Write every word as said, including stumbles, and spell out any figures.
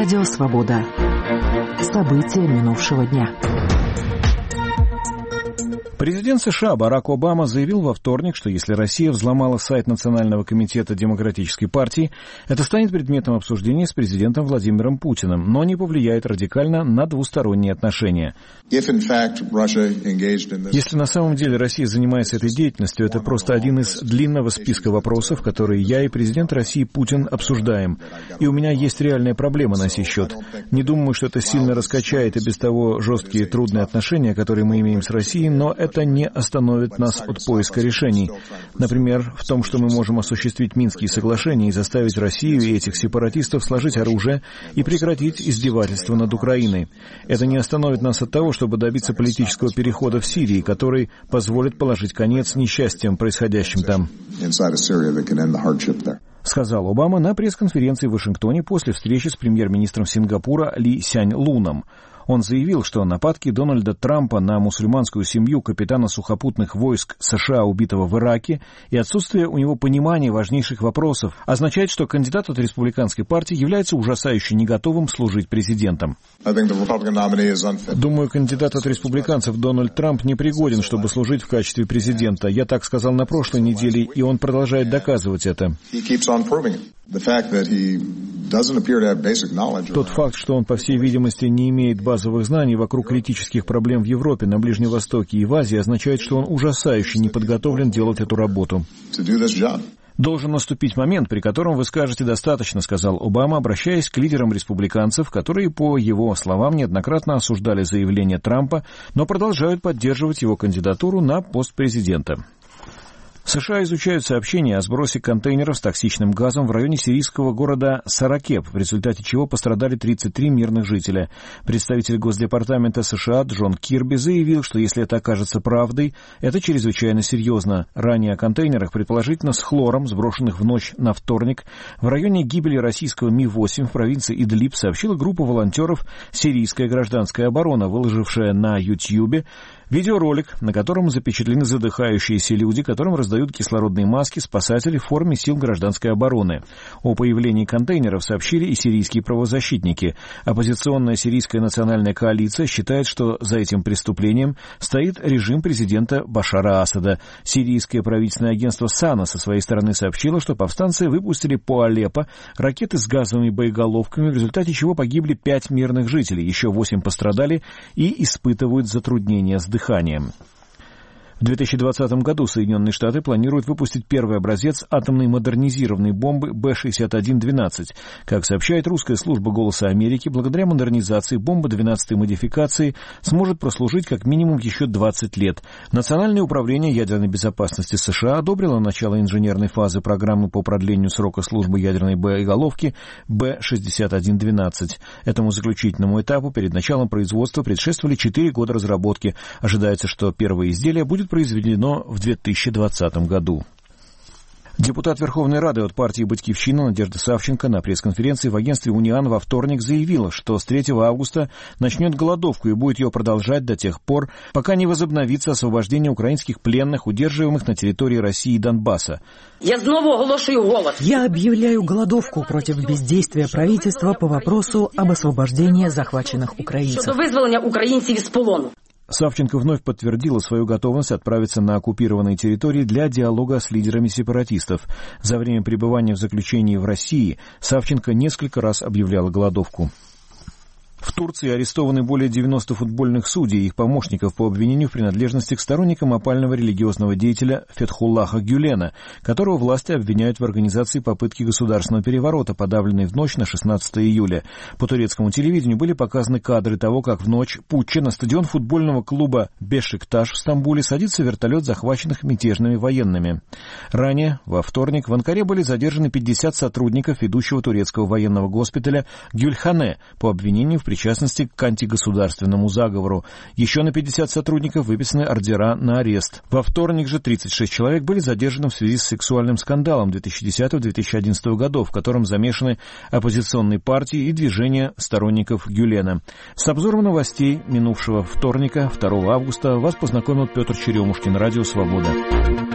Радио «Свобода». События минувшего дня. Президент США Барак Обама заявил во вторник, что если Россия взломала сайт Национального комитета Демократической партии, это станет предметом обсуждения с президентом Владимиром Путиным, но не повлияет радикально на двусторонние отношения. Если на самом деле Россия занимается этой деятельностью, это просто один из длинного списка вопросов, которые я и президент России Путин обсуждаем. И у меня есть реальная проблема на сей счет. Не думаю, что это сильно раскачает и без того жесткие и трудные отношения, которые мы имеем с Россией, но это Это не остановит нас от поиска решений. Например, в том, что мы можем осуществить Минские соглашения и заставить Россию и этих сепаратистов сложить оружие и прекратить издевательства над Украиной. Это не остановит нас от того, чтобы добиться политического перехода в Сирии, который позволит положить конец несчастьям, происходящим там. Сказал Обама на пресс-конференции в Вашингтоне после встречи с премьер-министром Сингапура Ли Сянь Луном. Он заявил, что нападки Дональда Трампа на мусульманскую семью капитана сухопутных войск США, убитого в Ираке, и отсутствие у него понимания важнейших вопросов означает, что кандидат от республиканской партии является ужасающе не готовым служить президентом. Думаю, кандидат от республиканцев Дональд Трамп не пригоден, чтобы служить в качестве президента. Я так сказал на прошлой неделе, и он продолжает доказывать это. Тот факт, что он, по всей видимости, не имеет базовых знаний вокруг критических проблем в Европе, на Ближнем Востоке и в Азии, означает, что он ужасающе не подготовлен делать эту работу. «Должен наступить момент, при котором вы скажете «достаточно», — сказал Обама, обращаясь к лидерам республиканцев, которые, по его словам, неоднократно осуждали заявление Трампа, но продолжают поддерживать его кандидатуру на пост президента. США изучают сообщения о сбросе контейнеров с токсичным газом в районе сирийского города Саракеб, в результате чего пострадали тридцать три мирных жителя. Представитель Госдепартамента США Джон Кирби заявил, что если это окажется правдой, это чрезвычайно серьезно. Ранее о контейнерах, предположительно с хлором, сброшенных в ночь на вторник, в районе гибели российского Ми восемь в провинции Идлиб сообщила группа волонтеров «Сирийская гражданская оборона», выложившая на Ютьюбе видеоролик, на котором запечатлены задыхающиеся люди, которым раздают кислородные маски спасатели в форме сил гражданской обороны. О появлении контейнеров сообщили и сирийские правозащитники. Оппозиционная сирийская национальная коалиция считает, что за этим преступлением стоит режим президента Башара Асада. Сирийское правительственное агентство САНА со своей стороны сообщило, что повстанцы выпустили по Алеппо ракеты с газовыми боеголовками, в результате чего погибли пять мирных жителей, еще восемь пострадали и испытывают затруднения с дыханием. В две тысячи двадцатом году Соединенные Штаты планируют выпустить первый образец атомной модернизированной бомбы Бэ шестьдесят один двенадцать. Как сообщает русская служба «Голоса Америки», благодаря модернизации бомба двенадцатой модификации сможет прослужить как минимум еще двадцать лет. Национальное управление ядерной безопасности США одобрило начало инженерной фазы программы по продлению срока службы ядерной боеголовки Бэ шестьдесят один двенадцать. Этому заключительному этапу перед началом производства предшествовали четыре года разработки. Ожидается, что первое изделие будет произведено в две тысячи двадцатом году. Депутат Верховной Рады от партии «Батькивщина» Надежда Савченко на пресс-конференции в агентстве «Униан» во вторник заявила, что с третьего августа начнет голодовку и будет ее продолжать до тех пор, пока не возобновится освобождение украинских пленных, удерживаемых на территории России и Донбасса. Я снова оголошую голод. Я объявляю голодовку против бездействия правительства по вопросу об освобождении захваченных украинцев. Щодо визволення українців із полону. Савченко вновь подтвердила свою готовность отправиться на оккупированные территории для диалога с лидерами сепаратистов. За время пребывания в заключении в России Савченко несколько раз объявляла голодовку. В Турции арестованы более девяноста футбольных судей и их помощников по обвинению в принадлежности к сторонникам опального религиозного деятеля Фетхуллаха Гюлена, которого власти обвиняют в организации попытки государственного переворота, подавленной в ночь на шестнадцатое июля. По турецкому телевидению были показаны кадры того, как в ночь путча на стадион футбольного клуба Бешикташ в Стамбуле садится вертолет захваченных мятежными военными. Ранее, во вторник, в Анкаре были задержаны пятьдесят сотрудников ведущего турецкого военного госпиталя Гюльхане по обвинению в причастности к антигосударственному заговору. Еще на пятьдесят сотрудников выписаны ордера на арест. Во вторник же тридцать шесть человек были задержаны в связи с сексуальным скандалом две тысячи десятого — две тысячи одиннадцатого годов, в котором замешаны оппозиционные партии и движения сторонников Гюлена. С обзором новостей минувшего вторника, второго августа, вас познакомил Петр Черемушкин, Радио «Свобода».